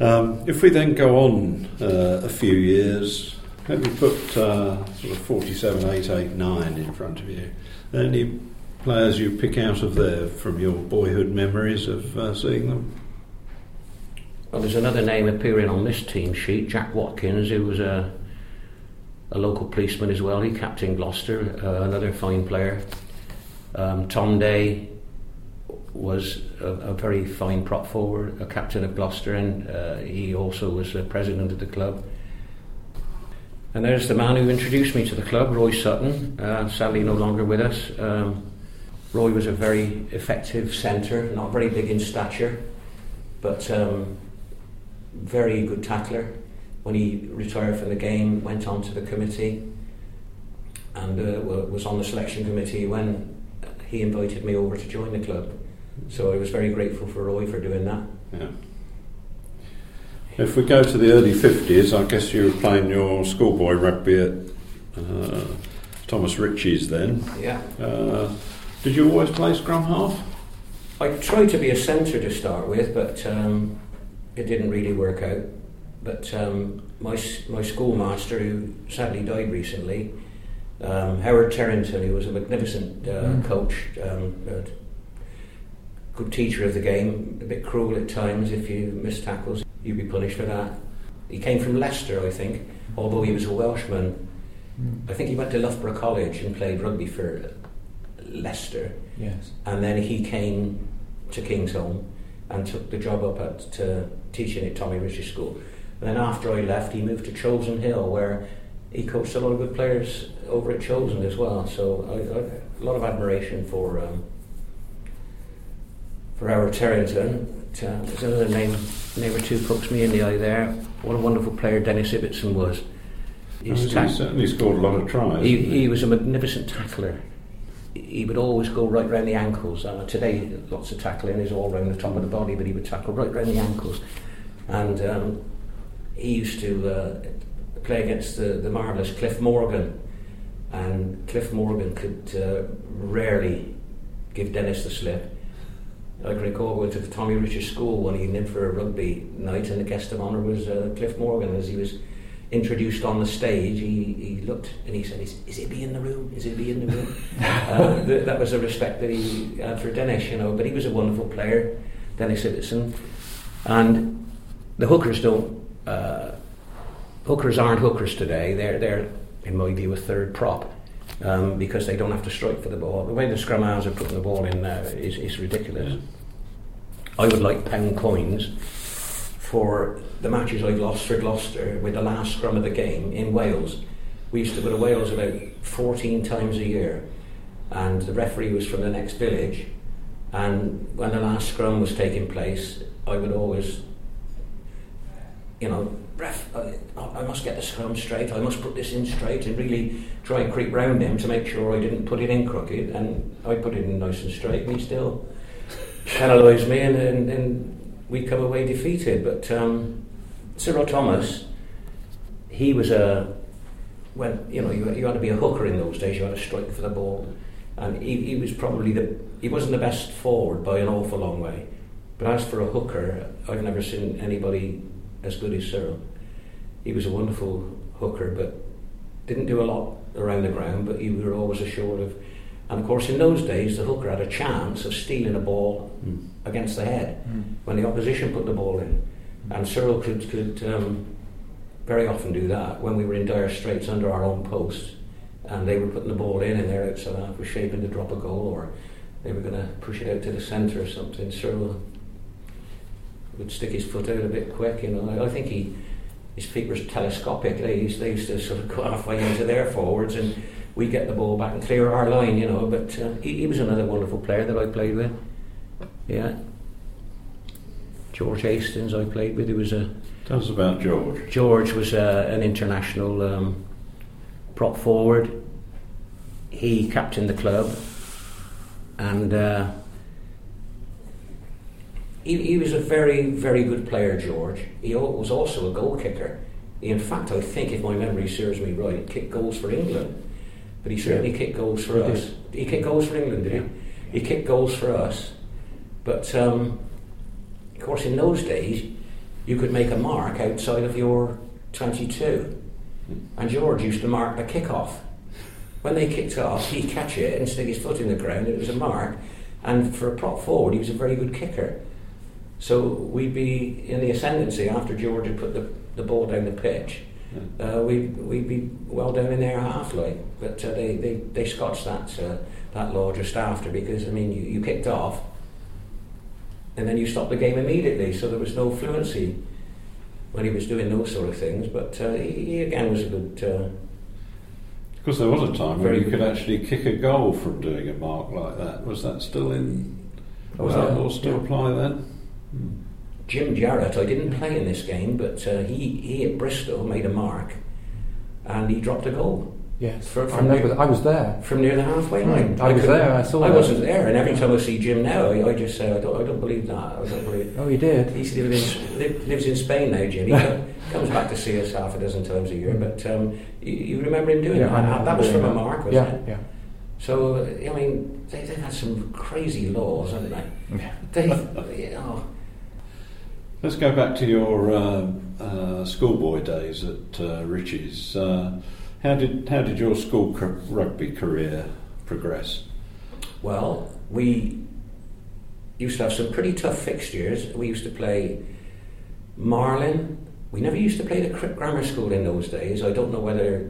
If we then go on a few years, maybe put sort of 47, 8, 8, 9 in front of you. Any players you pick out of there from your boyhood memories of seeing them? Well, there's another name appearing on this team sheet, Jack Watkins, who was a local policeman as well. He captained Gloucester, another fine player. Tom Day was a very fine prop forward, a captain of Gloucester, and he also was the president of the club. And there's the man who introduced me to the club, Roy Sutton, sadly no longer with us. Roy was a very effective centre, not very big in stature, but very good tackler. When he retired from the game, went on to the committee and was on the selection committee when he invited me over to join the club. So I was very grateful for Roy for doing that. Yeah. If we go to the early 50s, I guess you were playing your schoolboy rugby at Thomas Ritchie's then. Yeah. Did you always play scrum half? I tried to be a centre to start with, but it didn't really work out. But my schoolmaster, who sadly died recently, Howard Terrington, who was a magnificent coach, good teacher of the game, a bit cruel at times. If you missed tackles, you'd be punished for that. He came from Leicester, I think, although he was a Welshman. I think he went to Loughborough College and played rugby for Leicester. Yes. And then he came to Kingsholm and took the job up at teaching at Tommy Ritchie School. And then after I left, he moved to Chosen Hill, where he coached a lot of good players over at Chosen as well. So I a lot of admiration for Howard Terrington. There's another name or two pokes me in the eye there. What a wonderful player Dennis Ibbotson was. He certainly scored a lot of tries. He was a magnificent tackler. He would always go right round the ankles. Today, lots of tackling is all round the top of the body, but he would tackle right round the ankles. And he used to play against the marvellous Cliff Morgan. And Cliff Morgan could rarely give Dennis the slip. I can recall going to the Tommy Ritchie School one evening for a rugby night, and the guest of honour was Cliff Morgan. As he was introduced on the stage, he looked and he said, "Is Ibby in the room? Is Ibby in the room?" That was the respect that he had for Dennis, you know. But he was a wonderful player, Dennis Ibbotson. And the hookers hookers aren't hookers today. They're in my view a third prop. Because they don't have to strike for the ball. The way the scrum halves are putting the ball in now is ridiculous. I would like pound coins for the matches I've lost for Gloucester with the last scrum of the game in Wales. We used to go to Wales about 14 times a year, and the referee was from the next village, and when the last scrum was taking place, I would always, ref, I must get the scrum straight, I must put this in straight, and really try and creep round him to make sure I didn't put it in crooked, and I put it in nice and straight, and he still penalised me, and we come away defeated. But Cyril Thomas, he was you had to be a hooker in those days, you had to strike for the ball, and he was probably he wasn't the best forward by an awful long way, but as for a hooker, I've never seen anybody as good as Cyril. He was a wonderful hooker, but didn't do a lot around the ground, but you were always assured of. And of course, in those days, the hooker had a chance of stealing a ball against the head when the opposition put the ball in. And Cyril could very often do that when we were in dire straits under our own post, and they were putting the ball in, and their outside half was shaping to drop a goal, or they were going to push it out to the centre or something. Cyril would stick his foot out a bit quick, I think his feet were telescopic. They used to sort of go halfway into their forwards, and we'd get the ball back and clear our line, But he was another wonderful player that I played with. Yeah. George Hastings I played with. He was Tell us about George. George was an international prop forward. He captained the club, and he was a very, very good player, George. He was also a goal kicker. In fact, I think, if my memory serves me right, kicked goals for England. But he certainly kicked goals for us. He kicked goals for England, did he? He kicked goals for us. But, of course, in those days, you could make a mark outside of your 22. And George used to mark the kick-off. When they kicked off, he'd catch it and stick his foot in the ground. It was a mark. And for a prop forward, he was a very good kicker. So we'd be in the ascendancy after George had put the ball down the pitch. We'd be well down in their half line. But they scotched that law just after, because, I mean, you kicked off and then you stopped the game immediately, so there was no fluency when he was doing those sort of things. But he again was a good... Because there was a time where you could actually kick a goal from doing a mark like that. Was that still in... Was that law still apply then? Jim Jarrett, I didn't play in this game, but he at Bristol made a mark and he dropped a goal. Yes, I remember I was there. From near the halfway line. I was there, I saw I wasn't there, and every time I see Jim now, I just say, I don't believe that. I don't believe it. Oh, he did? He lives in Spain now, Jim. He comes back to see us half a dozen times a year, but you remember him doing that? That was from a mark, wasn't it? Yeah. So, I mean, they've had some crazy laws, haven't they? Yeah. Let's go back to your schoolboy days at Richie's. How did your school rugby career progress? Well, we used to have some pretty tough fixtures. We used to play Marlin. We never used to play the Cripp Grammar School in those days. I don't know whether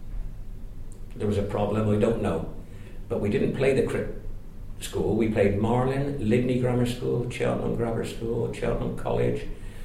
there was a problem, I don't know. But we didn't play the Cripp School. We played Marlin, Lydney Grammar School, Cheltenham Grammar School, Cheltenham College,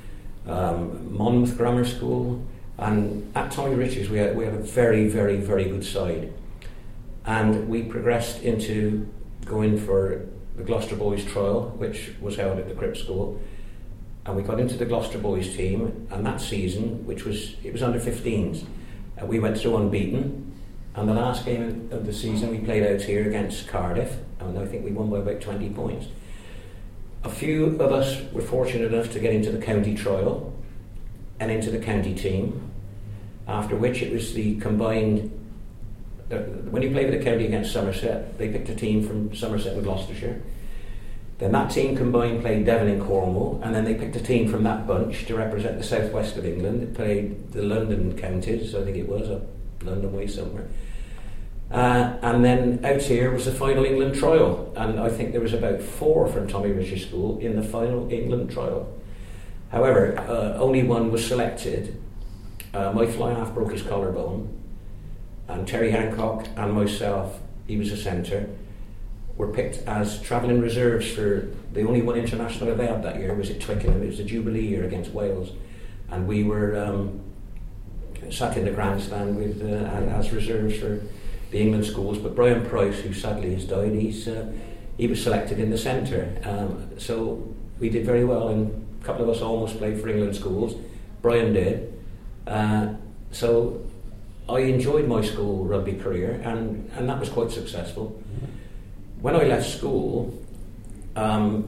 Monmouth Grammar School. And at Tommy Rich's we had a very, very, very good side. And we progressed into going for the Gloucester Boys trial, which was held at the Cripp School. And we got into the Gloucester Boys team, and that season, it was under 15s, we went through unbeaten. And the last game of the season we played out here against Cardiff, and I think we won by about 20 points. A few of us were fortunate enough to get into the county trial and into the county team, after which it was the combined... when you play with the county against Somerset, they picked a team from Somerset and Gloucestershire. Then that team combined played Devon and Cornwall, and then they picked a team from that bunch to represent the southwest of England. It played the London counties, I think it was, up London way somewhere. And then out here was the final England trial, and I think there was about 4 from Tommy Rich's school in the final England trial. However, only one was selected. My fly half broke his collarbone, and Terry Hancock and myself, he was a centre, were picked as travelling reserves for the only one international they had that year was at Twickenham. It was the Jubilee year against Wales, and we were sat in the grandstand with as reserves for the England schools. But Brian Price, who sadly has died, he was selected in the centre. So we did very well, and a couple of us almost played for England schools. Brian did. So I enjoyed my school rugby career, and that was quite successful. When I left school, there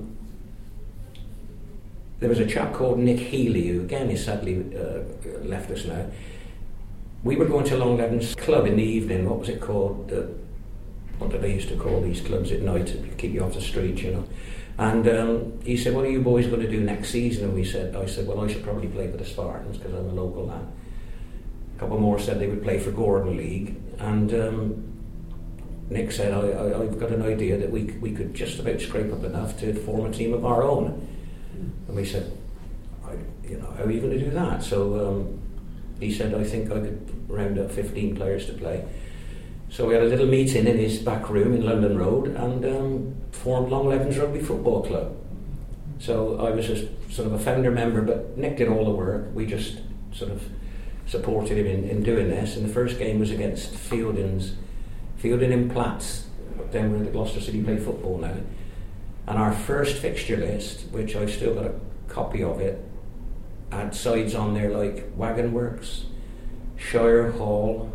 was a chap called Nick Healy, who again is sadly left us now. We were going to Longlevens Club in the evening. What was it called? What did they used to call these clubs at night to keep you off the street, you know? And he said, "What are you boys going to do next season?" And I said, "Well, I should probably play for the Spartans because I'm a local lad." A couple more said they would play for Gordon League, and Nick said, I've got an idea that we could just about scrape up enough to form a team of our own. And we said, how are you going to do that? So he said, I think I could round up 15 players to play. So we had a little meeting in his back room in London Road and formed Longlevens Rugby Football Club. So I was just sort of a founder member, but Nick did all the work. We just sort of supported him in doing this. And the first game was against Fielding in Platts, down where the Gloucester City play football now. And our first fixture list, which I've still got a copy of it, had sides on there like Wagon Works, Shire Hall,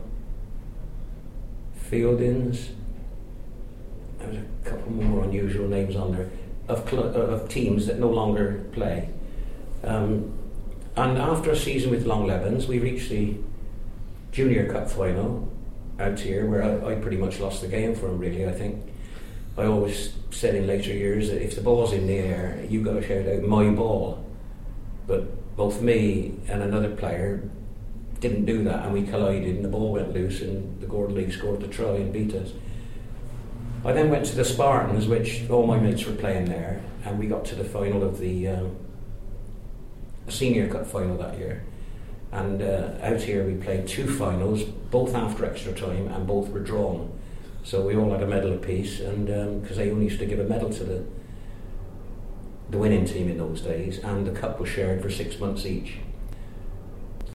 Fieldings. There was a couple more unusual names on there of teams that no longer play. And after a season with Longlevens, we reached the Junior Cup final out here, where I pretty much lost the game for him, really. I think I always said in later years that if the ball's in the air, you've got to shout out, "My ball." But both me and another player didn't do that, and we collided, and the ball went loose, and the Gordon League scored the try and beat us. I then went to the Spartans, which all my mates were playing there, and we got to the final of the Senior Cup final that year. And out here we played 2 finals, both after extra time, and both were drawn. So we all had a medal apiece, and because they only used to give a medal to the winning team in those days, and the cup was shared for 6 months each.